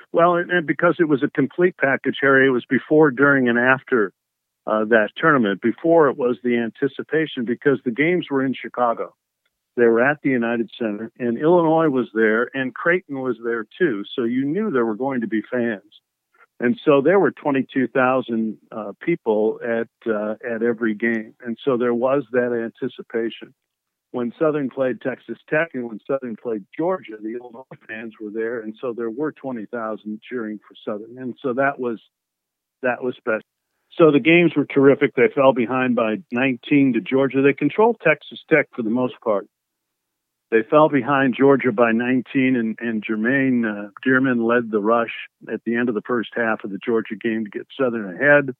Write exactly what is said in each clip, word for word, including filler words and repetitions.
Well, and, and because it was a complete package, Harry, it was before, during, and after uh, that tournament. Before, it was the anticipation, because the games were in Chicago. They were at the United Center, and Illinois was there, and Creighton was there too. So you knew there were going to be fans. And so there were twenty-two thousand uh, people at uh, at every game. And so there was that anticipation. When Southern played Texas Tech and when Southern played Georgia, the Illinois fans were there. And so there were twenty thousand cheering for Southern. And so that was that was special. So the games were terrific. They fell behind by nineteen to Georgia. They controlled Texas Tech for the most part. They fell behind Georgia by nineteen, and, and Jermaine uh, Dearman led the rush at the end of the first half of the Georgia game to get Southern ahead.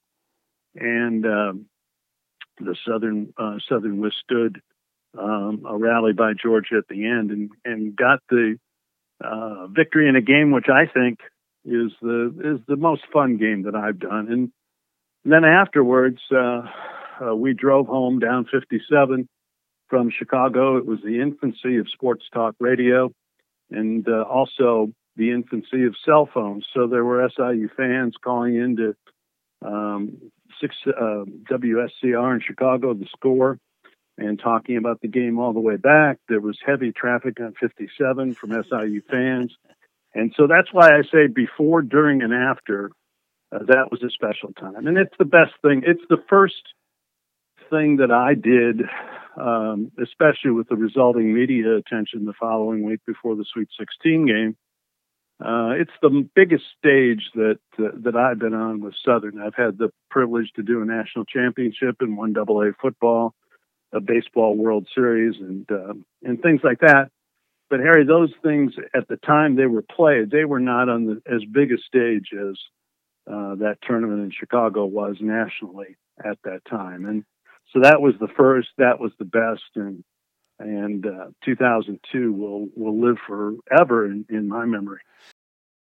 And um, the Southern uh, Southern withstood um, a rally by Georgia at the end and, and got the uh, victory in a game which I think is the is the most fun game that I've done. And then afterwards, uh, uh, we drove home down fifty-seven. From Chicago. It was the infancy of sports talk radio, and uh, also the infancy of cell phones. So there were S I U fans calling into um, six, uh, W S C R in Chicago, the Score, and talking about the game all the way back. There was heavy traffic on fifty-seven from S I U fans. And so that's why I say before, during, and after, uh, that was a special time. And it's the best thing. It's the first thing that I did, um, especially with the resulting media attention the following week before the Sweet sixteen game. Uh, it's the biggest stage that uh, that I've been on with Southern. I've had the privilege to do a national championship in one double A football, a baseball World Series, and uh, and things like that. But Harry, those things at the time they were played, they were not on the, as big a stage as uh, that tournament in Chicago was nationally at that time. And so that was the first, that was the best, and and uh, two thousand two will will live forever in, in my memory.